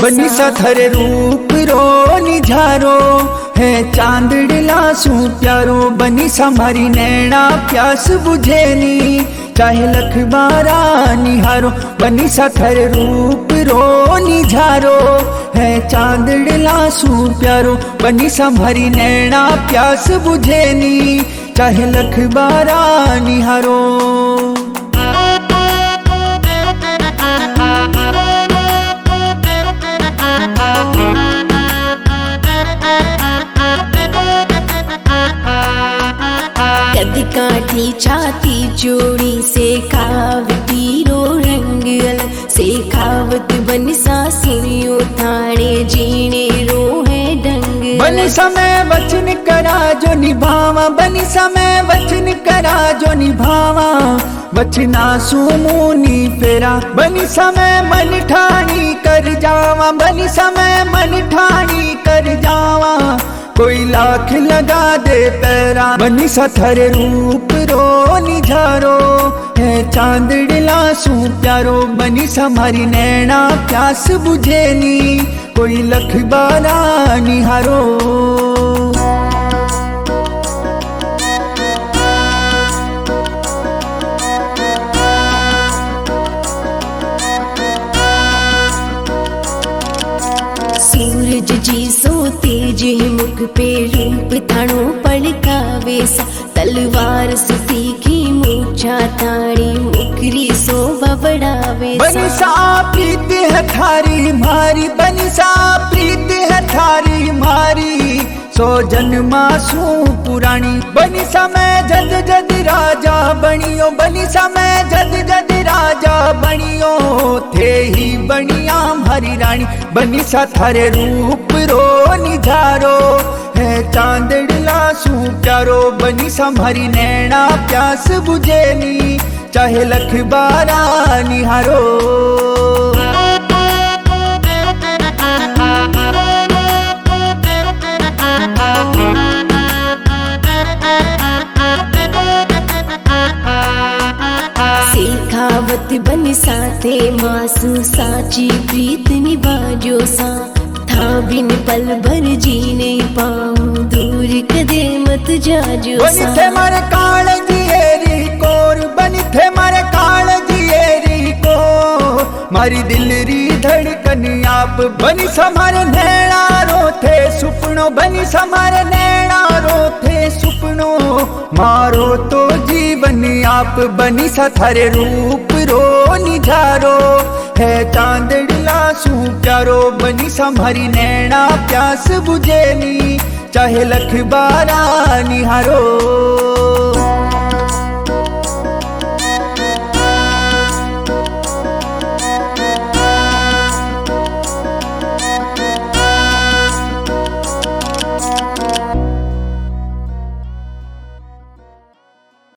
बनी सा थरे रूप रो निझारो है चांदड़िला सू प्यारो। बनी सा मारी नैना प्यास बुझेनी चाहे लख बारा निहारो। बनी सा थरे रूप रो निझारो है चांदड़िला सू प्यारो। बनी सा मारी नैना प्यास बुझेनी चाहे लख बारा निहारो। कद काठी छाती जोड़ी से खावती रो रंग से खावत बन सा सुनियो थाने जीने रो है डंग। बनी समय वचन करा जो निभावा। बनी समय वचन करा जो निभावा वचना सुमुनी फेरा। बनी समय मन ठानी कर जावा। बनी समय मन ठानी कर जावा कोई लाख लगा दे पैरा। बनी सा थरे रूप रो निझारो है चांदड़िला सू प्यारो। बनी सा मारी नैना प्यास बुझेनी कोई लख बारा निहारो। सूरज जी सो तेज मुख पे रूप थाणो पड़कावे सा। तलवार से तीखी मूछा थाड़ी मुकरी सो बबड़ावे सा। बनी सा प्रीत है थारी मारी। बनी सा प्रीत है थारी मारी सो जन्मा सू पुरानी। बनी सा मैं जद जद राजा बनियो। बनी सा मैं जद जद राजा बनियो थे ही बनिया हरी रानी। बनी सा थारे रूप रो निझारो है चांदड़िला सू प्यारो। बनी सा हरी नैना प्यास बुझेनी चाहे लख बारा निहारो। शेखावत बन साथे मासू साची प्रीत निभाजो सा। था बिन पल भर जी नहीं पाऊं दूर कदे मत जाजो सा। बनी थे मारे काल जिएरी कोर। बनी थे मारे काल जिएरी को मारी दिल री धड़कन आप। बनी समारे नैना रोथे सुपनो। बनी समारे नैना रोथे सुपनो मारो तो जीवन आप। बनी सा थारे रूप रो निझारो है चांदड़िला सू प्यारो। बनी सा हरी नैना प्यास बुझेनी चाहे लख बारा निहारो।